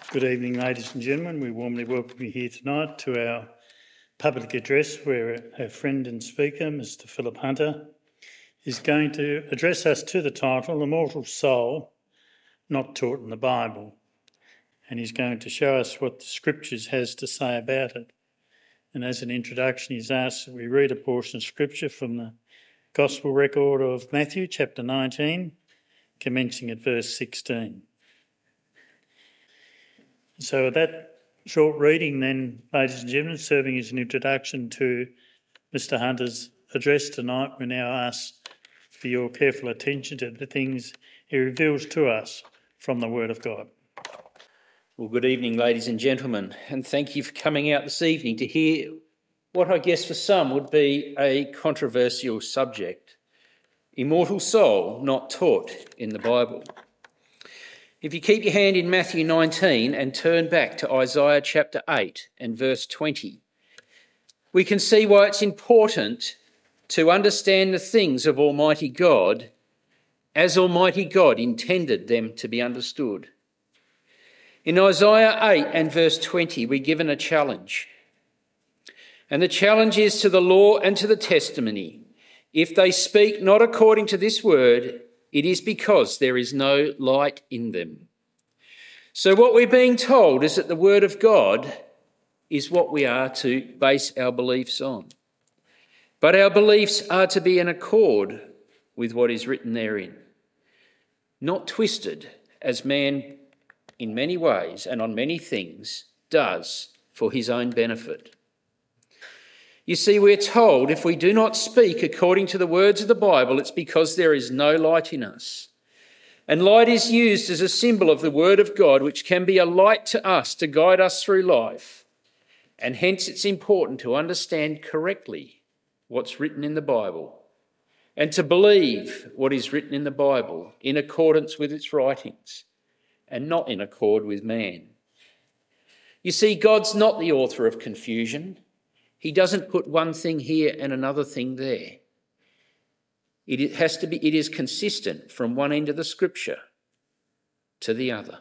Good evening, ladies and gentlemen. We warmly welcome you here tonight to our public address where our friend and speaker, Mr. Philip Hunter, is going to address us to the title, Immortal Soul, Not Taught in the Bible. And he's going to show us what the Scriptures has to say about it. And as an introduction, he's asked that we read a portion of Scripture from the Gospel record of Matthew, chapter 19, commencing at verse 16. So with that short reading then, ladies and gentlemen, serving as an introduction to Mr. Hunter's address tonight, we now ask for your careful attention to the things he reveals to us from the Word of God. Well, good evening, ladies and gentlemen, and thank you for coming out this evening to hear what I guess for some would be a controversial subject. Immortal soul not taught in the Bible. If you keep your hand in Matthew 19 and turn back to Isaiah chapter 8 and verse 20, we can see why it's important to understand the things of Almighty God as Almighty God intended them to be understood. In Isaiah 8 and verse 20, we're given a challenge. And the challenge is to the law and to the testimony. If they speak not according to this word, it is because there is no light in them. So what we're being told is that the word of God is what we are to base our beliefs on. But our beliefs are to be in accord with what is written therein, not twisted as man in many ways and on many things does for his own benefit. You see, we're told if we do not speak according to the words of the Bible, it's because there is no light in us. And light is used as a symbol of the Word of God, which can be a light to us to guide us through life. And hence it's important to understand correctly what's written in the Bible and to believe what is written in the Bible in accordance with its writings and not in accord with man. You see, God's not the author of confusion. He doesn't put one thing here and another thing there. It is consistent from one end of the Scripture to the other.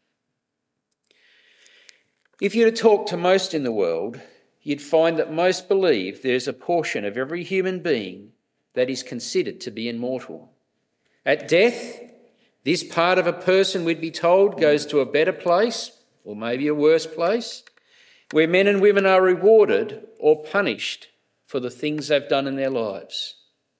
If you were to talk to most in the world, you'd find that most believe there's a portion of every human being that is considered to be immortal. At death, this part of a person, we'd be told, goes to a better place, or maybe a worse place, where men and women are rewarded or punished for the things they've done in their lives.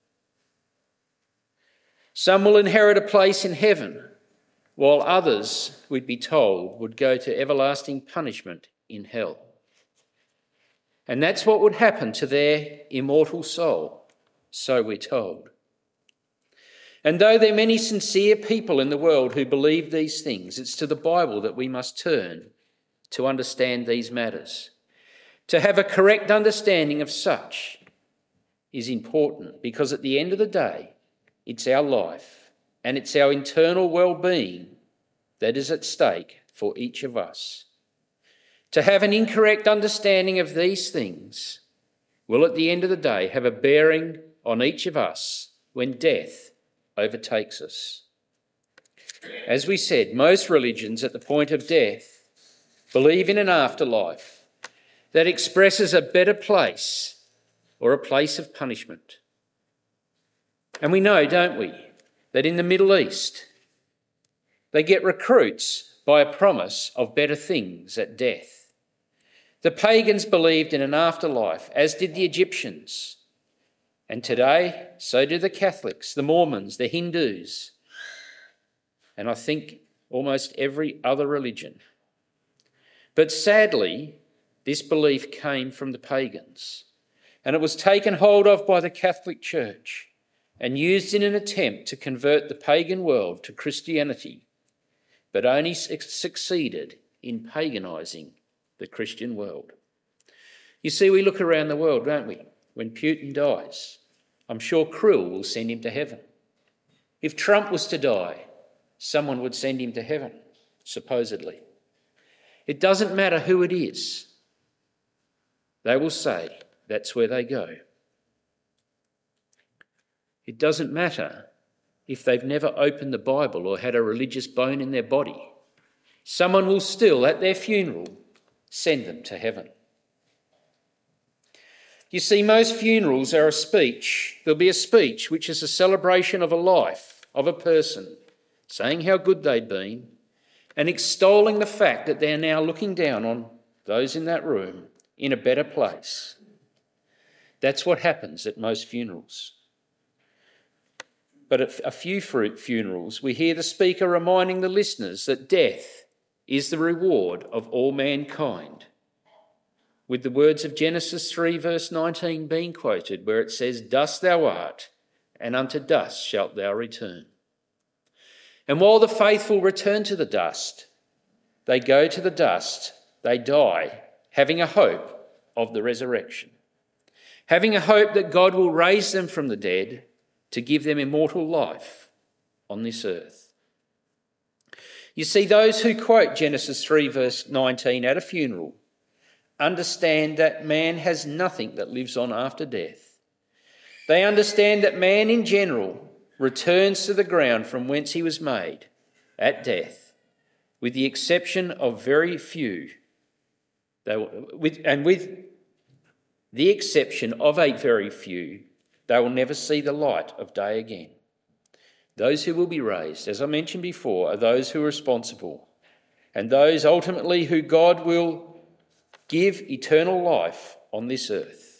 Some will inherit a place in heaven, while others, we'd be told, would go to everlasting punishment in hell. And that's what would happen to their immortal soul, so we're told. And though there are many sincere people in the world who believe these things, it's to the Bible that we must turn to understand these matters. To have a correct understanding of such is important because at the end of the day, it's our life and it's our internal well-being that is at stake for each of us. To have an incorrect understanding of these things will at the end of the day have a bearing on each of us when death overtakes us. As we said, most religions at the point of death believe in an afterlife that expresses a better place or a place of punishment. And we know, don't we, that in the Middle East, they get recruits by a promise of better things at death. The pagans believed in an afterlife, as did the Egyptians. And today, so do the Catholics, the Mormons, the Hindus, and I think almost every other religion. But sadly, this belief came from the pagans, and it was taken hold of by the Catholic Church and used in an attempt to convert the pagan world to Christianity, but only succeeded in paganising the Christian world. You see, we look around the world, don't we? When Putin dies, I'm sure Krill will send him to heaven. If Trump was to die, someone would send him to heaven, supposedly. It doesn't matter who it is. They will say that's where they go. It doesn't matter if they've never opened the Bible or had a religious bone in their body. someone will still, at their funeral, send them to heaven. You see, most funerals are a speech. There'll be a speech which is a celebration of a life, of a person, saying how good they'd been and extolling the fact that they're now looking down on those in that room in a better place. That's what happens at most funerals. But at a few funerals, we hear the speaker reminding the listeners that death is the reward of all mankind, with the words of Genesis 3 verse 19 being quoted, where it says, "Dust thou art, and unto dust shalt thou return." And while the faithful return to the dust, they go to the dust, they die, having a hope of the resurrection, having a hope that God will raise them from the dead to give them immortal life on this earth. You see, those who quote Genesis 3 verse 19 at a funeral understand that man has nothing that lives on after death. They understand that man in general returns to the ground from whence he was made at death, with the exception of very few, with the exception of a very few, they will never see the light of day again. Those who will be raised, as I mentioned before, are those who are responsible, and those ultimately who God will give eternal life on this earth.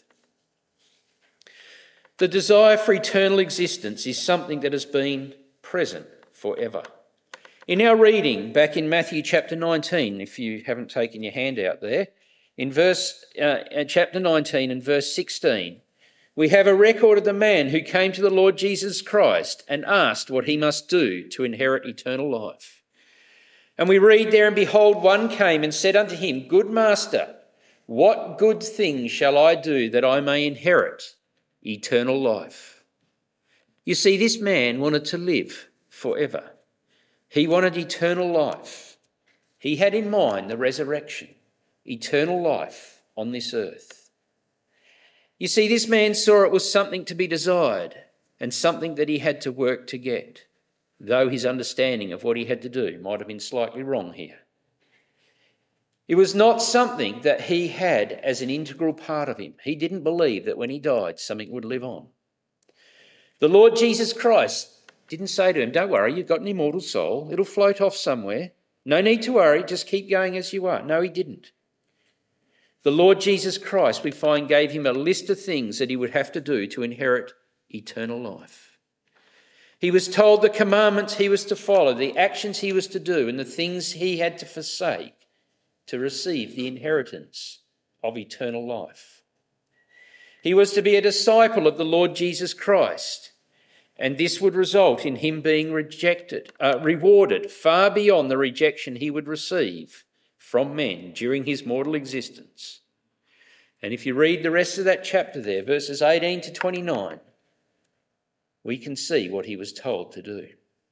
The desire for eternal existence is something that has been present forever. In our reading back in Matthew chapter 19, if you haven't taken your handout there, in chapter 19 and verse 16, we have a record of the man who came to the Lord Jesus Christ and asked what he must do to inherit eternal life. And we read there, "And behold, one came and said unto him, Good master, what good thing shall I do that I may inherit eternal life?" You see, this man wanted to live forever. He wanted eternal life. He had in mind the resurrection, eternal life on this earth. You see, this man saw it was something to be desired and something that he had to work to get, though his understanding of what he had to do might have been slightly wrong here. It was not something that he had as an integral part of him. He didn't believe that when he died, something would live on. The Lord Jesus Christ didn't say to him, "Don't worry, you've got an immortal soul. It'll float off somewhere. No need to worry, just keep going as you are." No, he didn't. The Lord Jesus Christ, we find, gave him a list of things that he would have to do to inherit eternal life. He was told the commandments he was to follow, the actions he was to do, and the things he had to forsake to receive the inheritance of eternal life. He was to be a disciple of the Lord Jesus Christ, and this would result in him being rewarded far beyond the rejection he would receive from men during his mortal existence. And if you read the rest of that chapter there, verses 18 to 29, we can see what he was told to do.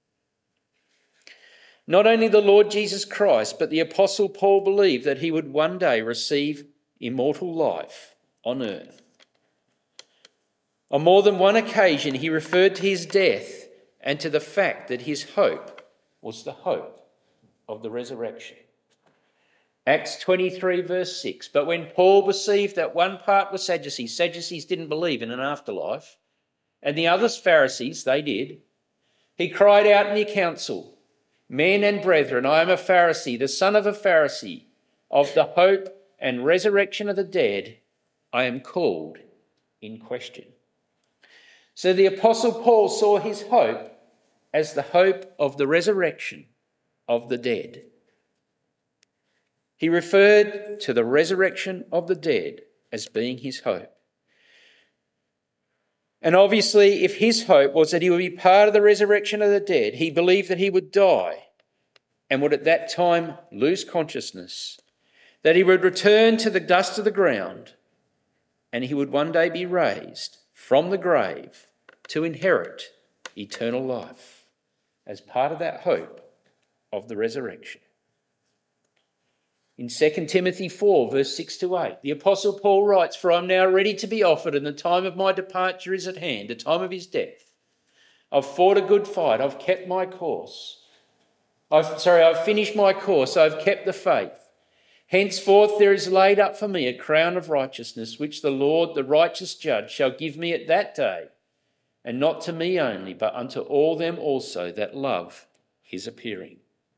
Not only the Lord Jesus Christ, but the Apostle Paul believed that he would one day receive immortal life on earth. On more than one occasion, he referred to his death and to the fact that his hope was the hope of the resurrection. Acts 23 verse 6, "But when Paul perceived that one part was Sadducees didn't believe in an afterlife, and the others Pharisees, they did, he cried out in the council, 'Men and brethren, I am a Pharisee, the son of a Pharisee. Of the hope and resurrection of the dead, I am called in question.'" So the Apostle Paul saw his hope as the hope of the resurrection of the dead. He referred to the resurrection of the dead as being his hope. And obviously, if his hope was that he would be part of the resurrection of the dead, he believed that he would die and would at that time lose consciousness, that he would return to the dust of the ground, and he would one day be raised from the grave to inherit eternal life as part of that hope of the resurrection. In 2 Timothy 4, verse 6 to 8, the Apostle Paul writes, "For I am now ready to be offered, and the time of my departure is at hand," the time of his death. "I've fought a good fight, I've kept my course. I've finished my course, I've kept the faith. Henceforth there is laid up for me a crown of righteousness, which the Lord, the righteous judge, shall give me at that day, and not to me only, but unto all them also that love his appearing.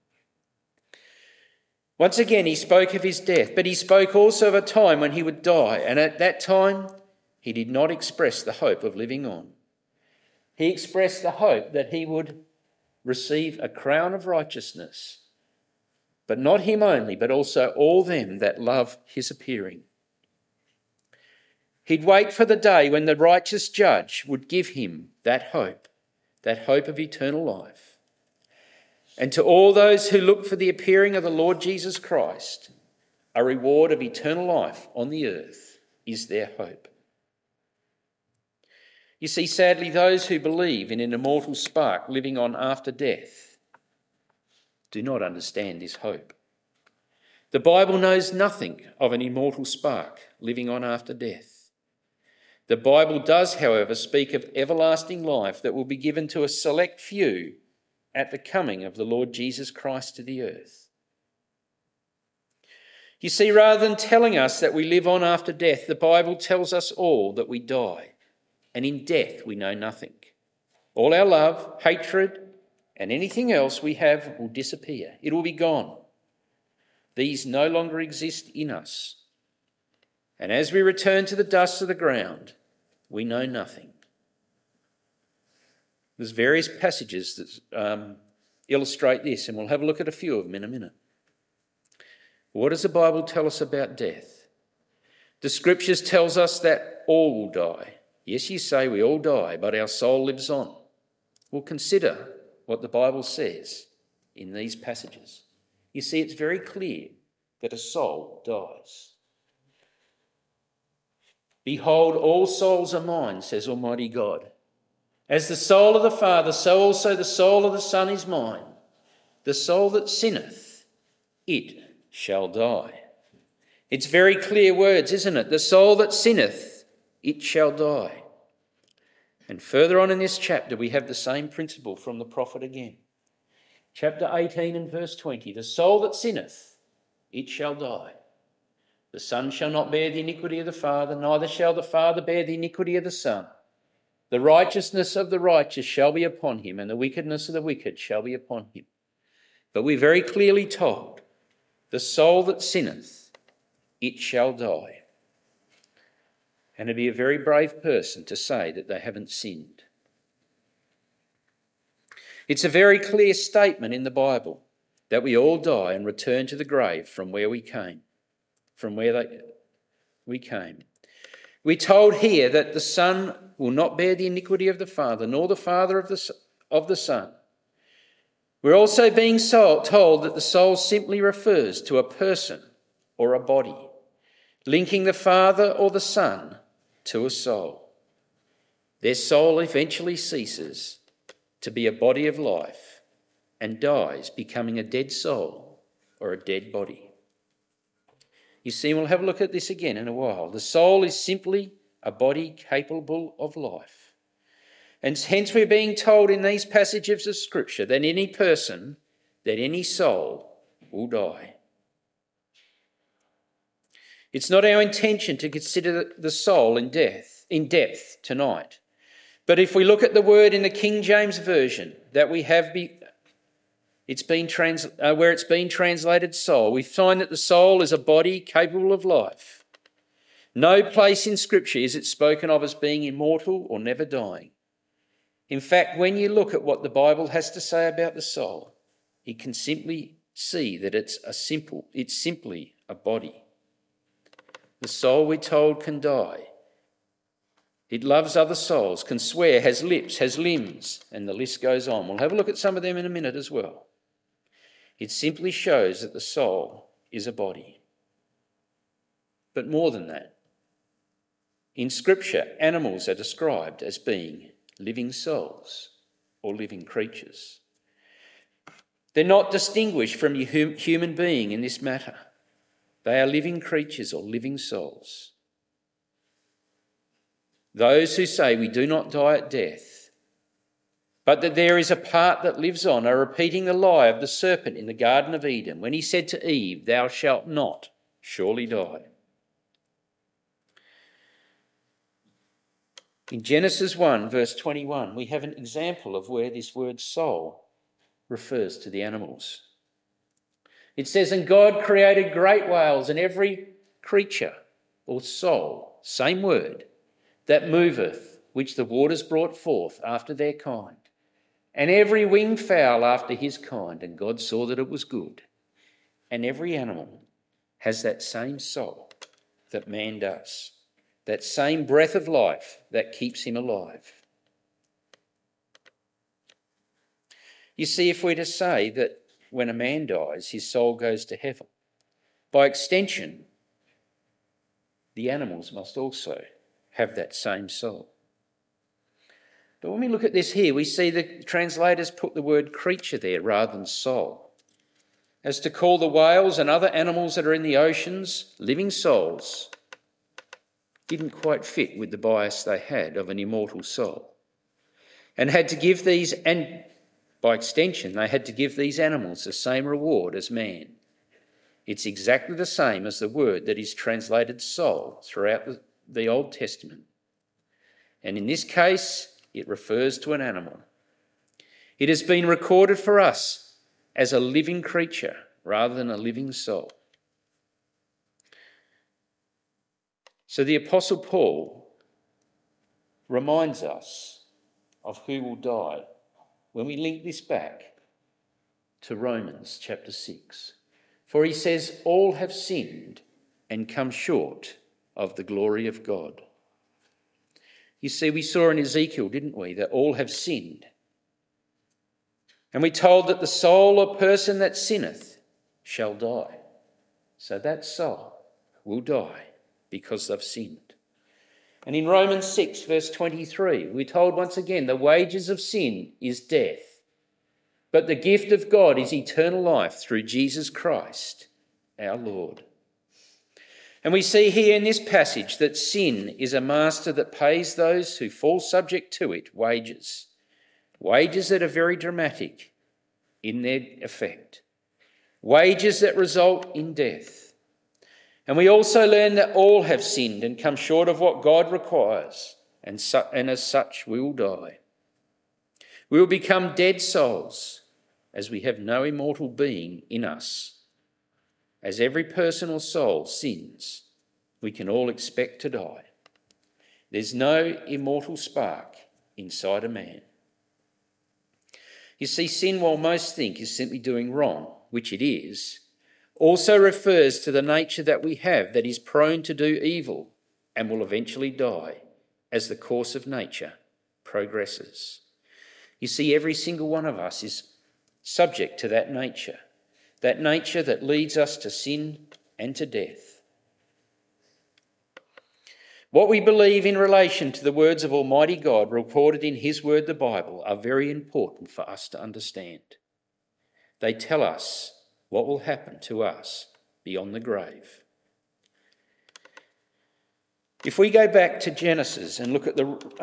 Once again he spoke of his death, but he spoke also of a time when he would die, and at that time he did not express the hope of living on. He expressed the hope that he would receive a crown of righteousness, but not him only, but also all them that love his appearing. He'd wait for the day when the righteous judge would give him that hope of eternal life. And to all those who look for the appearing of the Lord Jesus Christ, a reward of eternal life on the earth is their hope. You see, sadly, those who believe in an immortal spark living on after death do not understand this hope. The Bible knows nothing of an immortal spark living on after death. The Bible does, however, speak of everlasting life that will be given to a select few at the coming of the Lord Jesus Christ to the earth. You see, rather than telling us that we live on after death, the Bible tells us all that we die, and in death we know nothing. All our love, hatred, and anything else we have will disappear. It will be gone. These no longer exist in us. And as we return to the dust of the ground, we know nothing. There's various passages that illustrate this, and we'll have a look at a few of them in a minute. What does the Bible tell us about death? The Scriptures tells us that all will die. Yes, you say we all die, but our soul lives on. We'll consider what the Bible says in these passages. You see, it's very clear that a soul dies. Behold, all souls are mine, says Almighty God. As the soul of the Father, so also the soul of the Son is mine. The soul that sinneth, it shall die. It's very clear words, isn't it? The soul that sinneth, it shall die. And further on in this chapter, we have the same principle from the prophet again. Chapter 18 and verse 20. The soul that sinneth, it shall die. The Son shall not bear the iniquity of the Father, neither shall the Father bear the iniquity of the Son. The righteousness of the righteous shall be upon him, and the wickedness of the wicked shall be upon him. But we're very clearly told, the soul that sinneth, it shall die. And it'd be a very brave person to say that they haven't sinned. It's a very clear statement in the Bible that we all die and return to the grave from where we came. We're told here that the Son will not bear the iniquity of the Father, nor the Father of the Son. We're also being told that the soul simply refers to a person or a body, linking the Father or the Son to a soul. Their soul eventually ceases to be a body of life and dies, becoming a dead soul or a dead body. You see, we'll have a look at this again in a while. The soul is simply a body capable of life. And hence we're being told in these passages of Scripture that any person, that any soul will die. It's not our intention to consider the soul in depth tonight. But if we look at the word in the King James Version that we have where it's been translated soul, we find that the soul is a body capable of life. No place in Scripture is it spoken of as being immortal or never dying. In fact, when you look at what the Bible has to say about the soul, you can simply see that it's simply a body. The soul, we're told, can die. It loves other souls, can swear, has lips, has limbs, and the list goes on. We'll have a look at some of them in a minute as well. It simply shows that the soul is a body. But more than that, in Scripture, animals are described as being living souls or living creatures. They're not distinguished from a human being in this matter. They are living creatures or living souls. Those who say we do not die at death but that there is a part that lives on, a repeating the lie of the serpent in the Garden of Eden when he said to Eve, "Thou shalt not surely die." In Genesis 1, verse 21, we have an example of where this word soul refers to the animals. It says, "And God created great whales and every creature or soul," same word, "that moveth, which the waters brought forth after their kind, and every winged fowl after his kind. And God saw that it was good." And every animal has that same soul that man does, that same breath of life that keeps him alive. You see, if we're to say that when a man dies, his soul goes to heaven, by extension, the animals must also have that same soul. But when we look at this here, we see the translators put the word creature there rather than soul, as to call the whales and other animals that are in the oceans living souls didn't quite fit with the bias they had of an immortal soul, and had to give these, and by extension, they had to give these animals the same reward as man. It's exactly the same as the word that is translated soul throughout the Old Testament. And in this case, it refers to an animal. It has been recorded for us as a living creature rather than a living soul. So the Apostle Paul reminds us of who will die when we link this back to Romans chapter 6. For he says, "All have sinned and come short of the glory of God." You see, we saw in Ezekiel, didn't we, that all have sinned. And we're told that the soul or person that sinneth shall die. So that soul will die because they've sinned. And in Romans 6, verse 23, we're told once again, the wages of sin is death, but the gift of God is eternal life through Jesus Christ, our Lord. And we see here in this passage that sin is a master that pays those who fall subject to it wages. Wages that are very dramatic in their effect. Wages that result in death. And we also learn that all have sinned and come short of what God requires, and as such we will die. We will become dead souls, as we have no immortal being in us. As every person or soul sins, we can all expect to die. There's no immortal spark inside a man. You see, sin, while most think is simply doing wrong, which it is, also refers to the nature that we have that is prone to do evil and will eventually die as the course of nature progresses. You see, every single one of us is subject to that nature that leads us to sin and to death. What we believe in relation to the words of Almighty God recorded in his word, the Bible, are very important for us to understand. They tell us what will happen to us beyond the grave. If we go back to Genesis and look at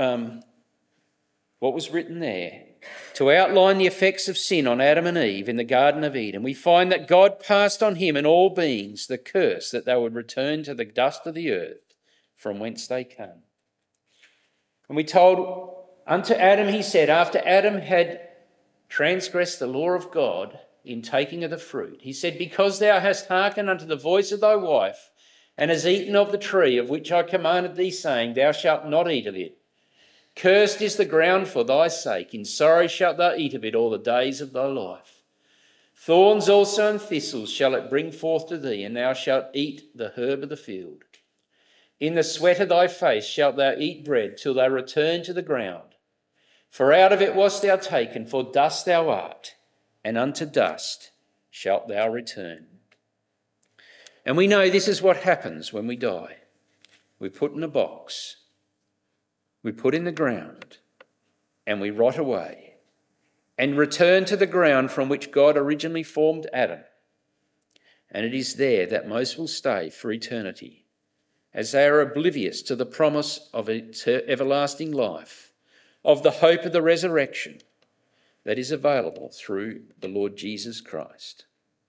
what was written there to outline the effects of sin on Adam and Eve in the Garden of Eden, we find that God passed on him and all beings the curse that they would return to the dust of the earth from whence they came. And we told, unto Adam he said, after Adam had transgressed the law of God in taking of the fruit, he said, because thou hast hearkened unto the voice of thy wife, and hast eaten of the tree of which I commanded thee, saying, thou shalt not eat of it. Cursed is the ground for thy sake, in sorrow shalt thou eat of it all the days of thy life. Thorns also and thistles shall it bring forth to thee, and thou shalt eat the herb of the field. In the sweat of thy face shalt thou eat bread till thou return to the ground. For out of it wast thou taken, for dust thou art, and unto dust shalt thou return. And we know this is what happens when we die. We're put in a box, we put in the ground, and we rot away and return to the ground from which God originally formed Adam. And it is there that most will stay for eternity, as they are oblivious to the promise of everlasting life, of the hope of the resurrection, that is available through the Lord Jesus Christ.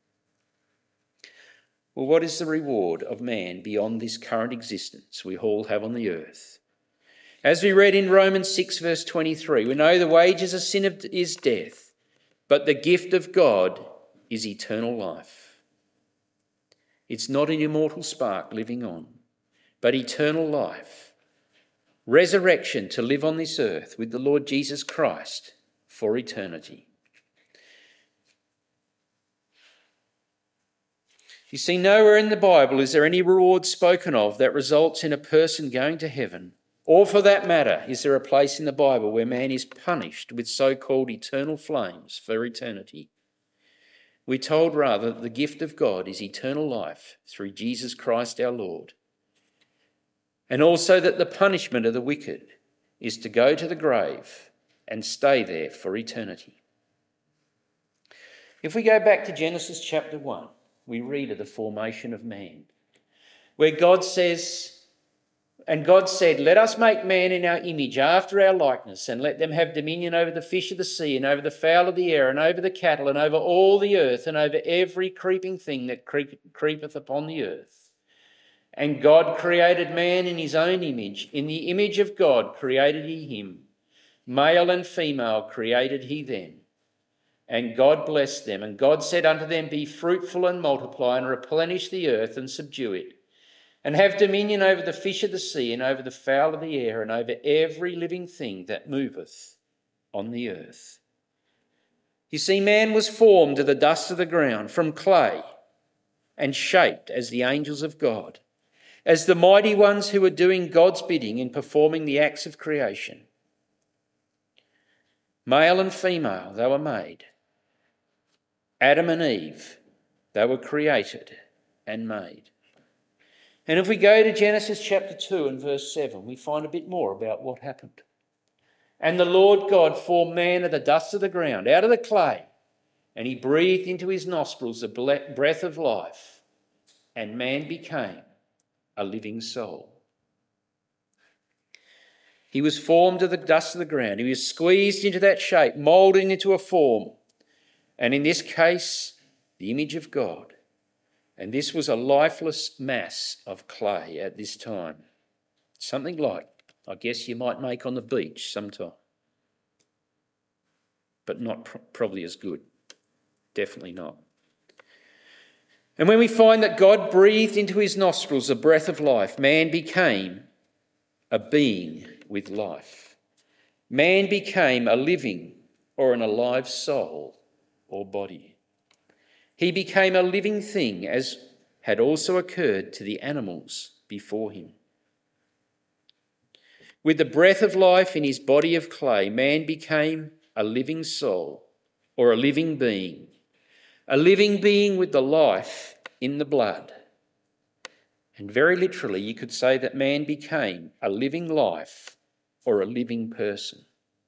Well, what is the reward of man beyond this current existence we all have on the earth? As we read in Romans 6 verse 23, we know the wages of sin is death, but the gift of God is eternal life. It's not an immortal spark living on, but eternal life. Resurrection to live on this earth with the Lord Jesus Christ for eternity. You see, nowhere in the Bible is there any reward spoken of that results in a person going to heaven, or for that matter, is there a place in the Bible where man is punished with so-called eternal flames for eternity. We're told rather that the gift of God is eternal life through Jesus Christ our Lord, and also that the punishment of the wicked is to go to the grave and stay there for eternity. If we go back to Genesis chapter 1, we read of the formation of man, where God says, "And God said, let us make man in our image after our likeness, and let them have dominion over the fish of the sea, and over the fowl of the air, and over the cattle, and over all the earth, and over every creeping thing that creepeth upon the earth. And God created man in his own image. In the image of God created he him. Male and female created he them. And God blessed them. And God said unto them, be fruitful and multiply, and replenish the earth and subdue it, and have dominion over the fish of the sea, and over the fowl of the air, and over every living thing that moveth on the earth." You see, man was formed of the dust of the ground, from clay, and shaped as the angels of God, as the mighty ones who were doing God's bidding in performing the acts of creation. Male and female, they were made. Adam and Eve, they were created and made. And if we go to Genesis chapter 2 and verse 7, we find a bit more about what happened. "And the Lord God formed man of the dust of the ground, out of the clay, and he breathed into his nostrils the breath of life, and man became a living soul." He was formed of the dust of the ground. He was squeezed into that shape, moulded into a form, and in this case, the image of God. And this was a lifeless mass of clay at this time. Something like, I guess, you might make on the beach sometime. But not probably as good. Definitely not. And when we find that God breathed into his nostrils the breath of life, man became a being with life. Man became a living or an alive soul or body. He became a living thing, as had also occurred to the animals before him. With the breath of life in his body of clay, man became a living soul or a living being with the life in the blood. And very literally, you could say that man became a living life or a living person.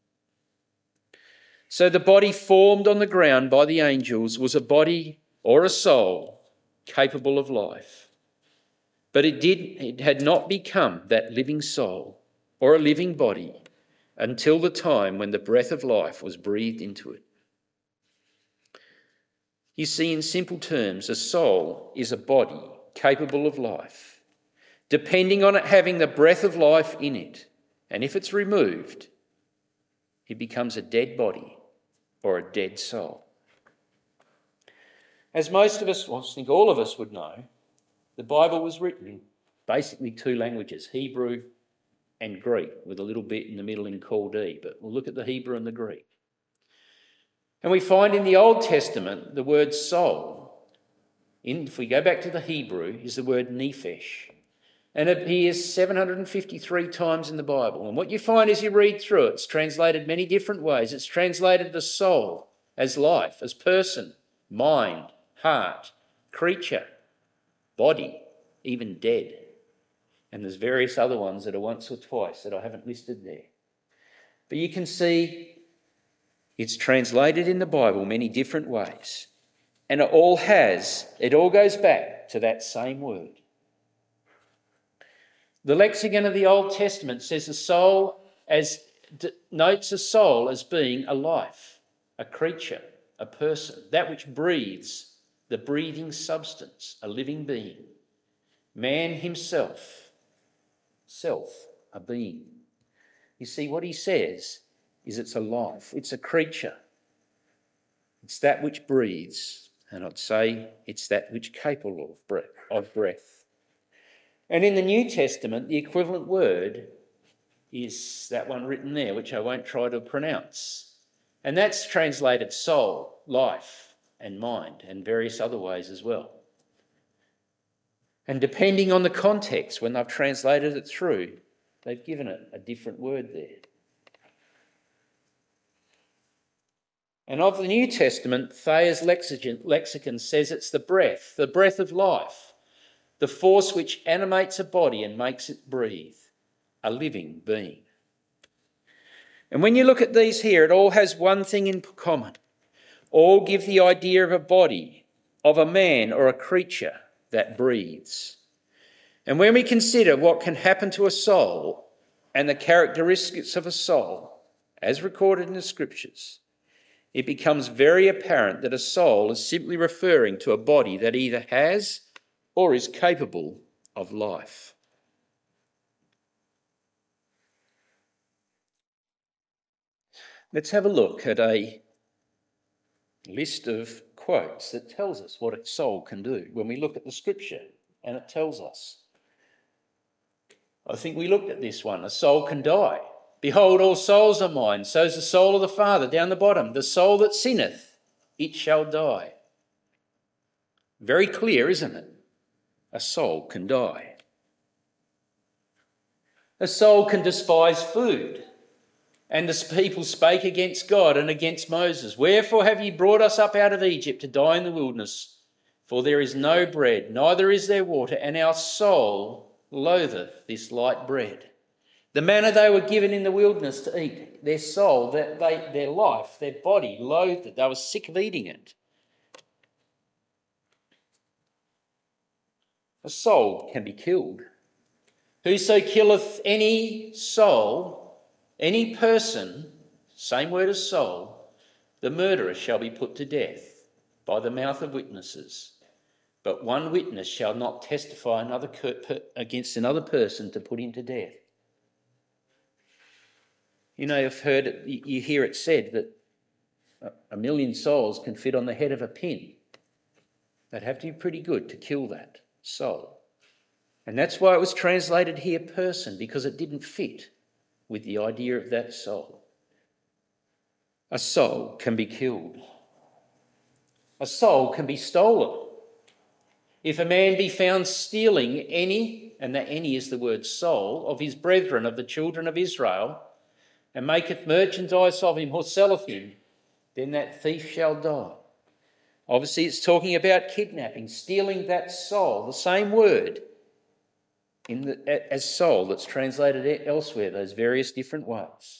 So the body formed on the ground by the angels was a body or a soul capable of life. But it had not become that living soul or a living body until the time when the breath of life was breathed into it. You see, in simple terms, a soul is a body capable of life, depending on it having the breath of life in it. And if it's removed, it becomes a dead body or a dead soul. As most of us, well, I think all of us would know, the Bible was written in basically two languages, Hebrew and Greek, with a little bit in the middle in Chaldee, but we'll look at the Hebrew and the Greek. And we find in the Old Testament the word soul, if we go back to the Hebrew, is the word nephesh. And it appears 753 times in the Bible. And what you find as you read through it, it's translated many different ways. It's translated the soul as life, as person, mind, heart, creature, body, even dead. And there's various other ones that are once or twice that I haven't listed there. But you can see it's translated in the Bible many different ways. And it all goes back to that same word. The lexicon of the Old Testament says notes a soul as being a life. a creature, a person, that which breathes, the breathing substance, a living being. Man himself, self, a being. You see, what he says is it's a life, it's a creature. It's that which breathes, and I'd say it's that which is capable of breath. And in the New Testament, the equivalent word is that one written there, which I won't try to pronounce. And that's translated soul, life, and mind, and various other ways as well. And depending on the context, when they've translated it through, they've given it a different word there. And of the New Testament, Thayer's lexicon says it's the breath of life, the force which animates a body and makes it breathe, a living being. And when you look at these here, it all has one thing in common. All give the idea of a body, of a man or a creature that breathes. And when we consider what can happen to a soul and the characteristics of a soul, as recorded in the Scriptures, it becomes very apparent that a soul is simply referring to a body that either has or is capable of life. Let's have a look at a list of quotes that tells us what a soul can do when we look at the Scripture, and it tells us. I think we looked at this one. A soul can die. Behold, all souls are mine. So's the soul of the Father down the bottom. The soul that sinneth, it shall die. Very clear, isn't it? A soul can die. A soul can despise food. And the people spake against God and against Moses. Wherefore have ye brought us up out of Egypt to die in the wilderness? For there is no bread, neither is there water, and our soul loatheth this light bread. The manna they were given in the wilderness to eat, their soul, their life, their body loathed it. They were sick of eating it. A soul can be killed. Whoso killeth any soul, any person, same word as soul, the murderer shall be put to death by the mouth of witnesses. But one witness shall not testify against another person to put him to death. You know, you've heard it, you hear it said that 1 million souls can fit on the head of a pin. They'd have to be pretty good to kill that soul. And that's why it was translated here person, because it didn't fit with the idea of that soul. A soul can be killed. A soul can be stolen. If a man be found stealing any, and that any is the word soul, of his brethren, of the children of Israel, and maketh merchandise of him or selleth him, then that thief shall die. Obviously it's talking about kidnapping, stealing that soul, the same word as soul that's translated elsewhere, those various different ways.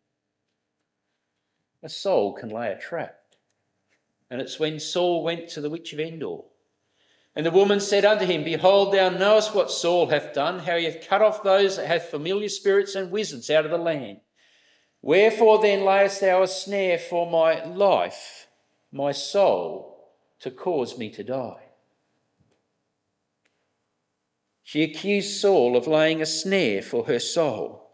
A soul can lay a trap. And it's when Saul went to the witch of Endor. And the woman said unto him, Behold, thou knowest what Saul hath done, how he hath cut off those that hath familiar spirits and wizards out of the land. Wherefore then layest thou a snare for my life, my soul, to cause me to die? She accused Saul of laying a snare for her soul,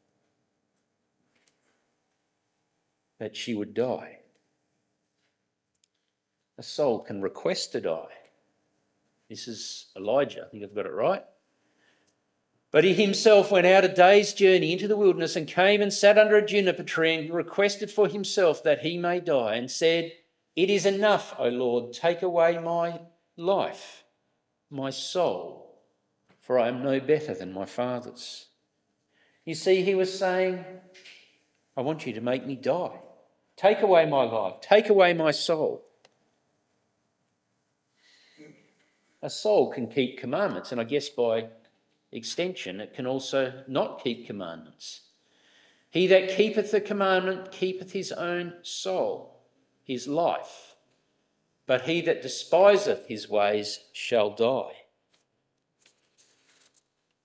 that she would die. A soul can request to die. This is Elijah, I think I've got it right. But he himself went out a day's journey into the wilderness and came and sat under a juniper tree and requested for himself that he may die, and said, It is enough, O Lord, take away my life, my soul, for I am no better than my fathers. You see, he was saying, I want you to make me die. Take away my life, take away my soul. A soul can keep commandments, and I guess by extension, it can also not keep commandments. He that keepeth the commandment keepeth his own soul, his life. But he that despiseth his ways shall die.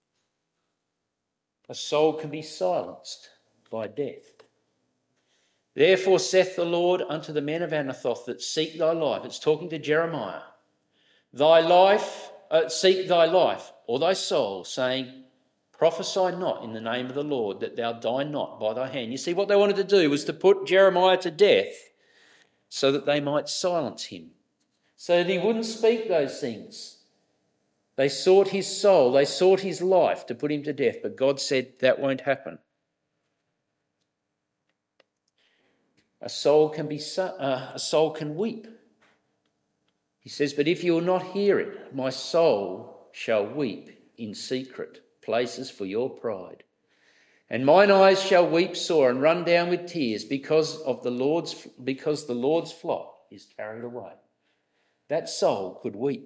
A soul can be silenced by death. Therefore saith the Lord unto the men of Anathoth that seek thy life. It's talking to Jeremiah. Seek thy life, or thy soul, saying, prophesy not in the name of the Lord, that thou die not by thy hand. You see, what they wanted to do was to put Jeremiah to death so that they might silence him, so that he wouldn't speak those things. They sought his soul, they sought his life to put him to death, but God said that won't happen. A soul can weep. He says, but if you will not hear it, my soul shall weep in secret places for your pride. And mine eyes shall weep sore and run down with tears because the Lord's flock is carried away. That soul could weep.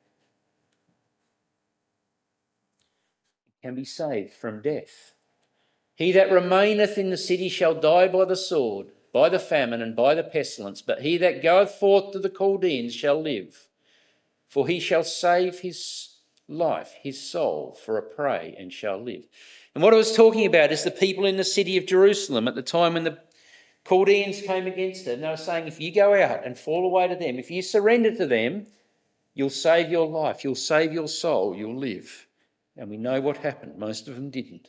It can be saved from death. He that remaineth in the city shall die by the sword, by the famine, and by the pestilence. But he that goeth forth to the Chaldeans shall live. For he shall save his life, his soul, for a prey, and shall live. And what I was talking about is the people in the city of Jerusalem at the time when the Chaldeans came against it. And they were saying, if you go out and fall away to them, if you surrender to them, you'll save your life, you'll save your soul, you'll live. And we know what happened. Most of them didn't.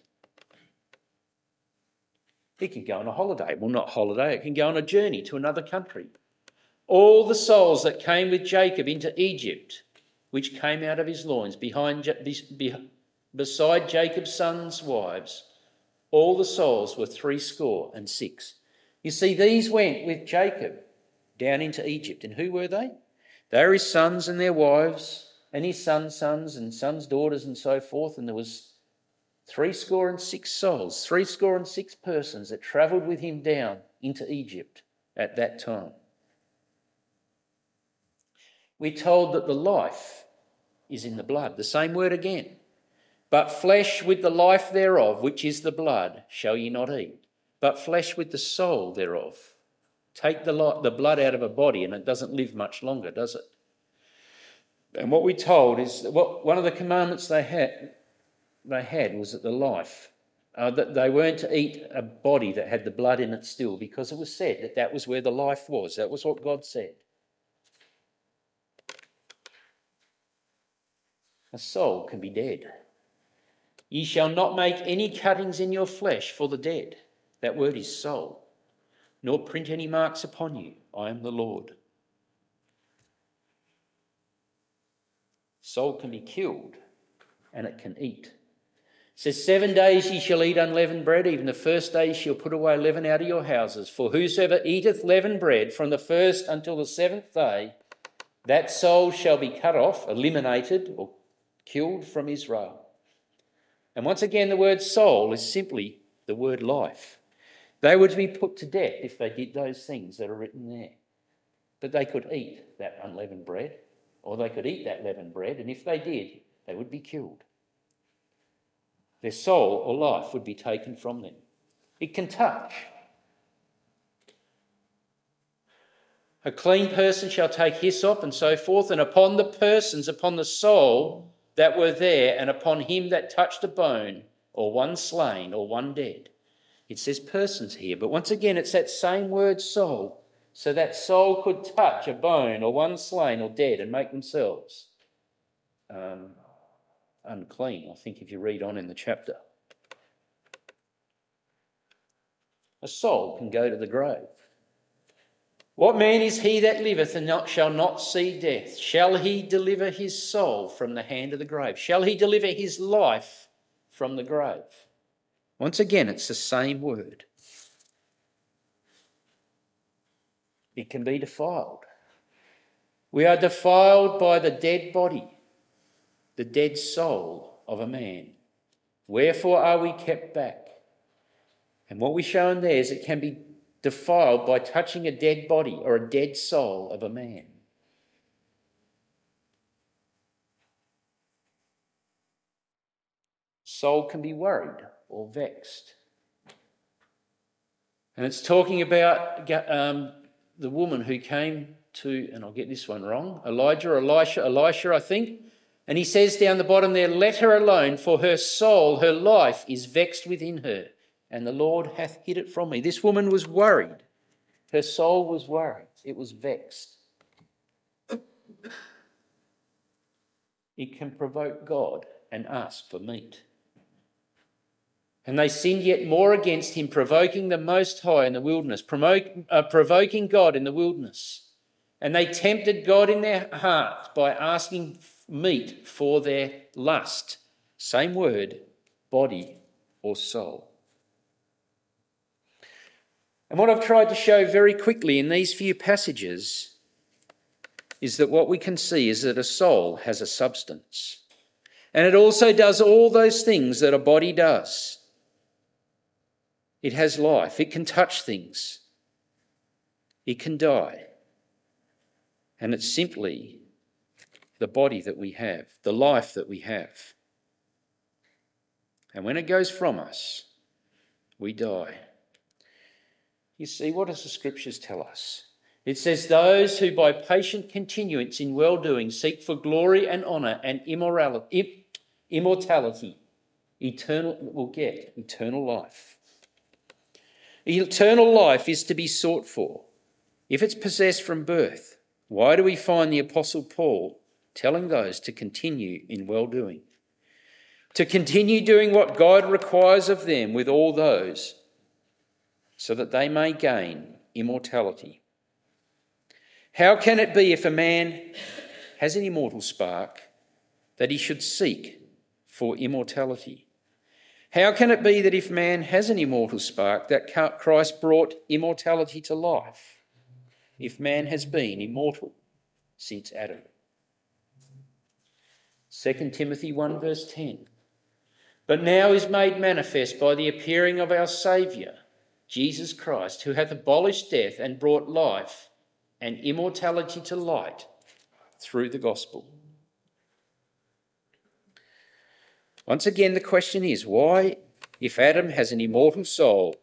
It can go on a holiday. Well, not holiday, it can go on a journey to another country. All the souls that came with Jacob into Egypt, which came out of his loins beside Jacob's sons' wives, all the souls were 66. You see, these went with Jacob down into Egypt. And who were they? They were his sons and their wives, and his sons' sons and sons' daughters and so forth. And there was 66 souls, 66 persons that travelled with him down into Egypt at that time. We're told that the life is in the blood. The same word again. But flesh with the life thereof, which is the blood, shall ye not eat. But flesh with the soul thereof. Take the blood out of a body and it doesn't live much longer, does it? And what we're told is that one of the commandments they had was that the life, that they weren't to eat a body that had the blood in it still, because it was said that was where the life was. That was what God said. A soul can be dead. Ye shall not make any cuttings in your flesh for the dead. That word is soul. Nor print any marks upon you. I am the Lord. Soul can be killed and it can eat. It says, 7 days ye shall eat unleavened bread, even the first day ye shall put away leaven out of your houses. For whosoever eateth leavened bread from the first until the 7th day, that soul shall be cut off, eliminated, or killed from Israel. And once again, the word soul is simply the word life. They were to be put to death if they did those things that are written there. But they could eat that unleavened bread, or they could eat that leavened bread, and if they did, they would be killed. Their soul or life would be taken from them. It can touch. A clean person shall take hyssop and so forth, and upon the persons, upon the soul that were there, and upon him that touched a bone, or one slain, or one dead. It says persons here, but once again it's that same word soul. So that soul could touch a bone, or one slain, or dead, and make themselves unclean, I think, if you read on in the chapter. A soul can go to the grave. What man is he that liveth and shall not see death? Shall he deliver his soul from the hand of the grave? Shall he deliver his life from the grave? Once again, it's the same word. It can be defiled. We are defiled by the dead body, the dead soul of a man. Wherefore are we kept back? And what we're shown there is it can be defiled by touching a dead body or a dead soul of a man. Soul can be worried or vexed. And it's talking about the woman who came to, and I'll get this one wrong, Elisha, I think. And he says down the bottom there, let her alone, for her soul, her life is vexed within her, and the Lord hath hid it from me. This woman was worried. Her soul was worried. It was vexed. It can provoke God and ask for meat. And they sinned yet more against him, provoking the Most High in the wilderness, provoking God in the wilderness. And they tempted God in their heart by asking meat for their lust. Same word, body or soul. And what I've tried to show very quickly in these few passages is that what we can see is that a soul has a substance. And it also does all those things that a body does. It has life. It can touch things. It can die. And it's simply the body that we have, the life that we have. And when it goes from us, we die. You see, what does the scriptures tell us? It says, those who by patient continuance in well-doing seek for glory and honour and immortality, will get eternal life. Eternal life is to be sought for. If it's possessed from birth, why do we find the Apostle Paul telling those to continue in well-doing? To continue doing what God requires of them with all those, so that they may gain immortality. How can it be if a man has an immortal spark that he should seek for immortality? How can it be that if man has an immortal spark that Christ brought immortality to life, if man has been immortal since Adam? 2 Timothy 1 verse 10. But now is made manifest by the appearing of our Saviour, Jesus Christ, who hath abolished death and brought life and immortality to light through the gospel. Once again, the question is, why, if Adam has an immortal soul,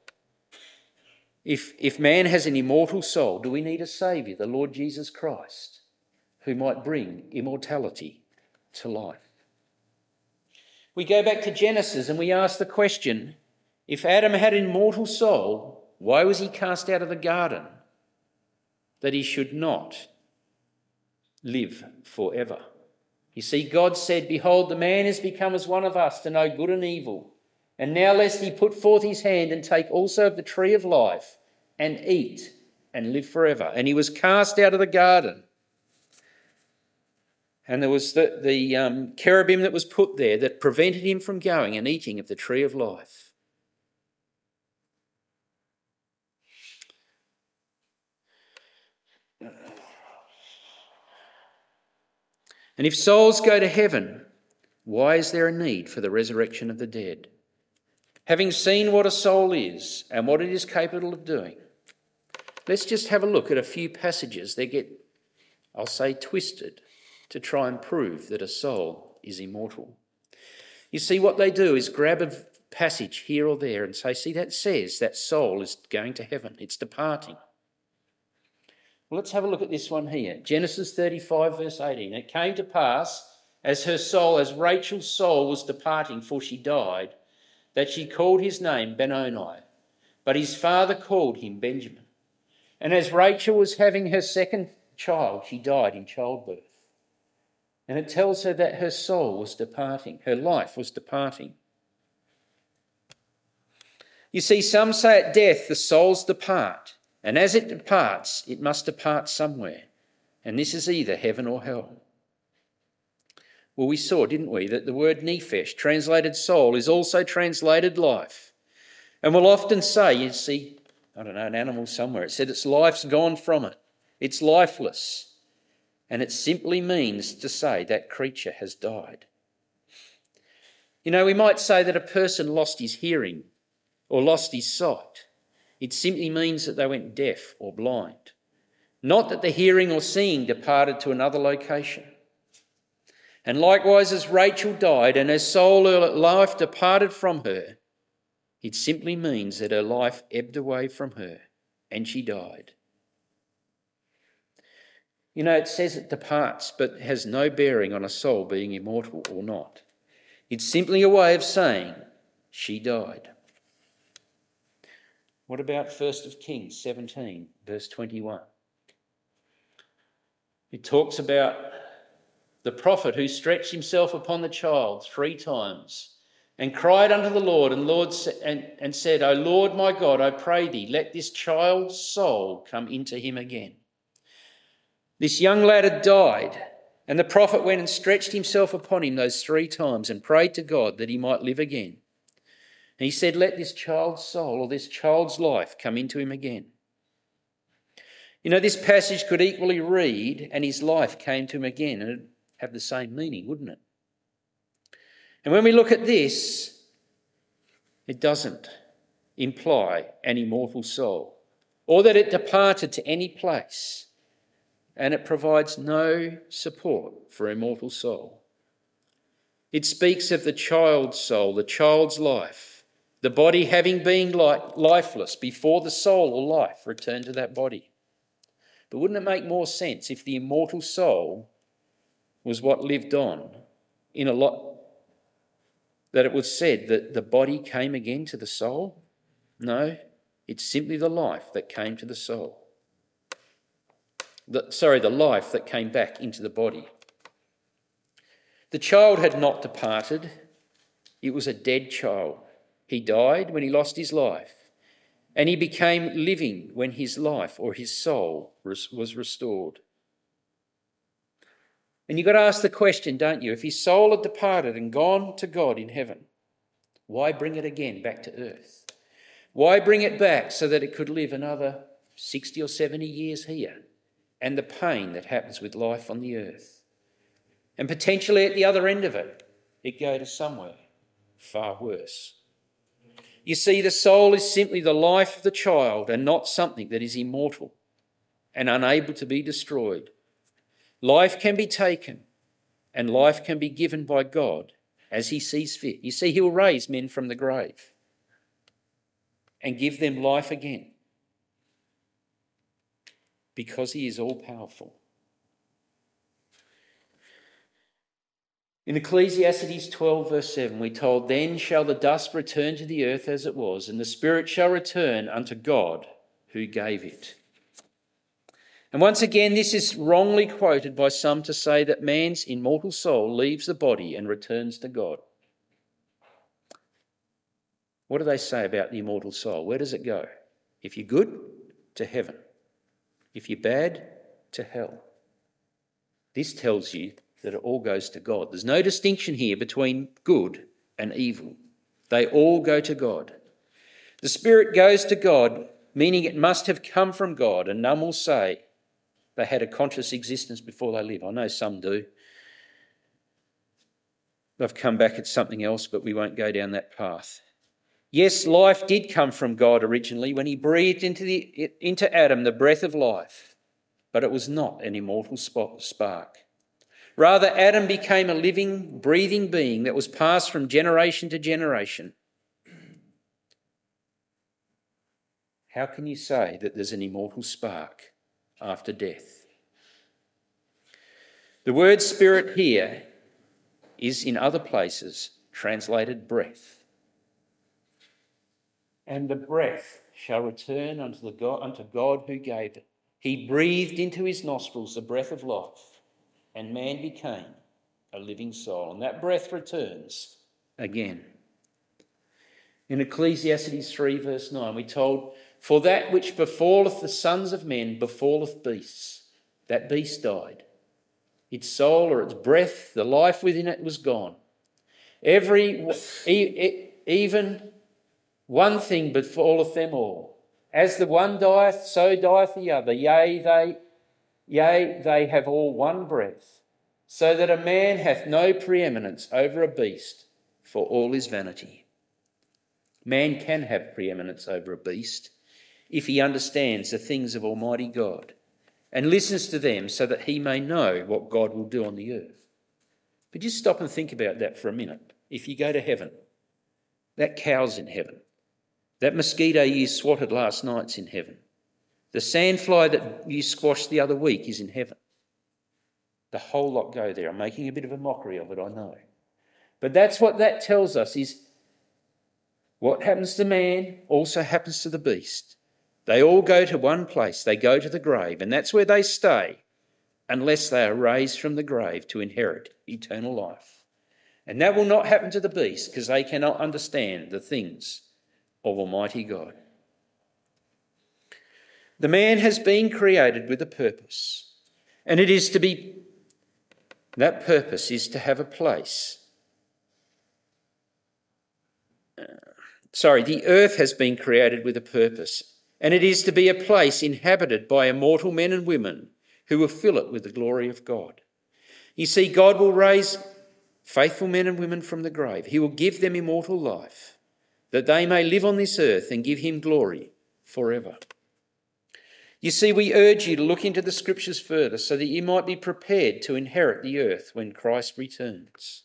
if man has an immortal soul, do we need a Saviour, the Lord Jesus Christ, who might bring immortality to life? We go back to Genesis and we ask the question, if Adam had an immortal soul, why was he cast out of the garden? That he should not live forever. You see, God said, behold, the man is become as one of us to know good and evil. And now lest he put forth his hand and take also of the tree of life and eat and live forever. And he was cast out of the garden. And there was the cherubim that was put there that prevented him from going and eating of the tree of life. And if souls go to heaven, why is there a need for the resurrection of the dead? Having seen what a soul is and what it is capable of doing, let's just have a look at a few passages that get, I'll say, twisted to try and prove that a soul is immortal. You see, what they do is grab a passage here or there and say, see, that says that soul is going to heaven, it's departing. Well, let's have a look at this one here. Genesis 35 verse 18. It came to pass, as Rachel's soul was departing, for she died, that she called his name Benoni, but his father called him Benjamin. And as Rachel was having her second child, she died in childbirth. And it tells her that her soul was departing, her life was departing. You see, some say at death the souls depart. And as it departs, it must depart somewhere. And this is either heaven or hell. Well, we saw, didn't we, that the word nephesh, translated soul, is also translated life. And we'll often say, you see, I don't know, an animal somewhere, it said its life's gone from it. It's lifeless. And it simply means to say that creature has died. You know, we might say that a person lost his hearing or lost his sight. It simply means that they went deaf or blind. Not that the hearing or seeing departed to another location. And likewise, as Rachel died and her soul, her life departed from her, it simply means that her life ebbed away from her and she died. You know, it says it departs, but has no bearing on a soul being immortal or not. It's simply a way of saying she died. What about 1 Kings 17, verse 21? It talks about the prophet who stretched himself upon the child 3 times and cried unto the Lord, and said, O Lord my God, I pray thee, let this child's soul come into him again. This young lad had died, and the prophet went and stretched himself upon him those 3 times and prayed to God that he might live again. And he said, let this child's soul or this child's life come into him again. You know, this passage could equally read, and his life came to him again, and it'd have the same meaning, wouldn't it? And when we look at this, it doesn't imply an immortal soul or that it departed to any place, and it provides no support for an immortal soul. It speaks of the child's soul, the child's life, the body having been lifeless before the soul or life returned to that body. But wouldn't it make more sense if the immortal soul was what lived on in a lot, that it was said that the body came again to the soul? No, it's simply the life that came to the soul. The life that came back into the body. The child had not departed. It was a dead child. He died when he lost his life, and he became living when his life or his soul was restored. And you've got to ask the question, don't you? If his soul had departed and gone to God in heaven, why bring it again back to earth? Why bring it back so that it could live another 60 or 70 years here? And the pain that happens with life on the earth. And potentially at the other end of it, it go to somewhere far worse. You see, the soul is simply the life of the child and not something that is immortal and unable to be destroyed. Life can be taken and life can be given by God as he sees fit. You see, he'll raise men from the grave and give them life again because he is all-powerful. In Ecclesiastes 12 verse 7, we're told, then shall the dust return to the earth as it was, and the spirit shall return unto God who gave it. And once again, this is wrongly quoted by some to say that man's immortal soul leaves the body and returns to God. What do they say about the immortal soul? Where does it go? If you're good, to heaven. If you're bad, to hell. This tells you that it all goes to God. There's no distinction here between good and evil. They all go to God. The spirit goes to God, meaning it must have come from God, and none will say they had a conscious existence before they live. I know some do. They've come back at something else, but we won't go down that path. Yes, life did come from God originally when he breathed into Adam the breath of life, but it was not an immortal spark. Rather, Adam became a living, breathing being that was passed from generation to generation. How can you say that there's an immortal spark after death? The word spirit here is in other places translated breath. And the breath shall return unto God who gave it. He breathed into his nostrils the breath of life, and man became a living soul. And that breath returns again. In Ecclesiastes 3 verse 9, we're told, for that which befalleth the sons of men befalleth beasts. That beast died. Its soul or its breath, the life within it was gone. Even one thing befalleth them all. As the one dieth, so dieth the other. Yea, they have all one breath, so that a man hath no preeminence over a beast, for all is vanity. Man can have preeminence over a beast if he understands the things of Almighty God and listens to them so that he may know what God will do on the earth. But just stop and think about that for a minute. If you go to heaven, that cow's in heaven. That mosquito you swatted last night's in heaven. The sandfly that you squashed the other week is in heaven. The whole lot go there. I'm making a bit of a mockery of it, I know. But that's what that tells us, is What happens to man also happens to the beast. They all go to one place. They go to the grave, and that's where they stay unless they are raised from the grave to inherit eternal life. And that will not happen to the beast because they cannot understand the things of Almighty God. The man has been created with a purpose, and that purpose is to have a place. The earth has been created with a purpose, and it is to be a place inhabited by immortal men and women who will fill it with the glory of God. You see, God will raise faithful men and women from the grave. He will give them immortal life, that they may live on this earth and give him glory forever. You see, we urge you to look into the Scriptures further so that you might be prepared to inherit the earth when Christ returns.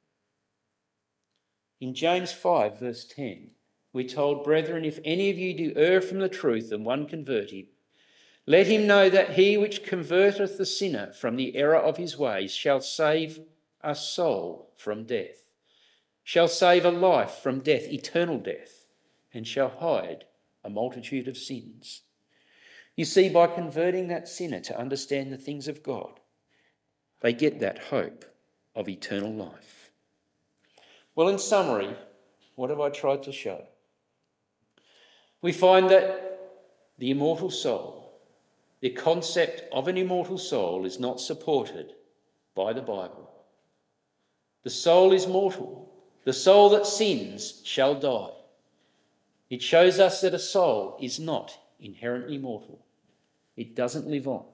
In James 5, verse 10, we're told, "Brethren, if any of you do err from the truth and one convert him, let him know that he which converteth the sinner from the error of his ways shall save a soul from death, shall save a life from death, eternal death, and shall hide a multitude of sins." You see, by converting that sinner to understand the things of God, they get that hope of eternal life. Well, in summary, what have I tried to show? We find that the immortal soul, the concept of an immortal soul, is not supported by the Bible. The soul is mortal. The soul that sins shall die. It shows us that a soul is not inherently mortal. It doesn't live on.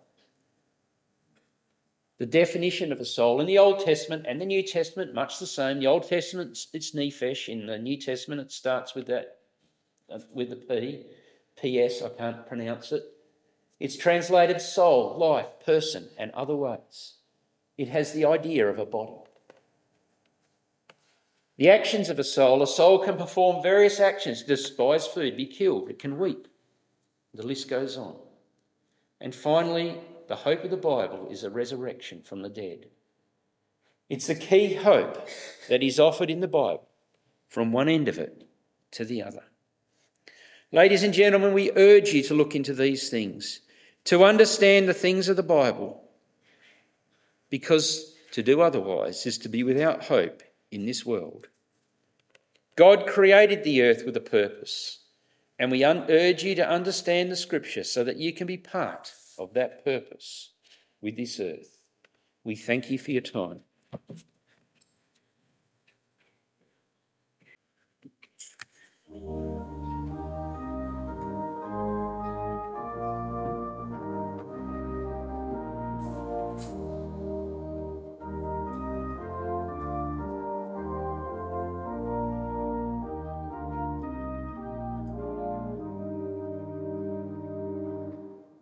The definition of a soul in the Old Testament and the New Testament, much the same. The Old Testament, it's nephesh. In the New Testament, it starts with that, with the P. P.S., I can't pronounce it. It's translated soul, life, person, and other ways. It has the idea of a body. The actions of a soul can perform various actions: despise food, be killed, it can weep. The list goes on. And finally, the hope of the Bible is a resurrection from the dead. It's the key hope that is offered in the Bible from one end of it to the other. Ladies and gentlemen, we urge you to look into these things, to understand the things of the Bible, because to do otherwise is to be without hope in this world. God created the earth with a purpose, and we urge you to understand the Scripture so that you can be part of that purpose with this earth. We thank you for your time.